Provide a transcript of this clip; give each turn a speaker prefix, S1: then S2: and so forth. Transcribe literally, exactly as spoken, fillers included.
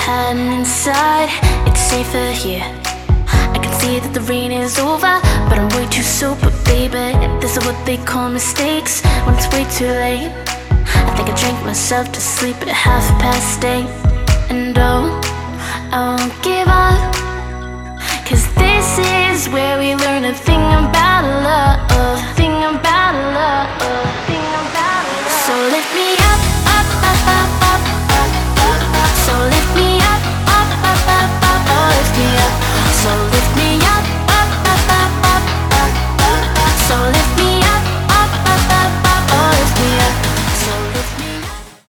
S1: hiding inside, it's safer here. I can see that the rain is over, but I'm way too sober, baby. This is what they call mistakes when it's way too late. I think I drank myself to sleep at half past eight. And oh, I won't give up, 'cause this is where we learn a thing about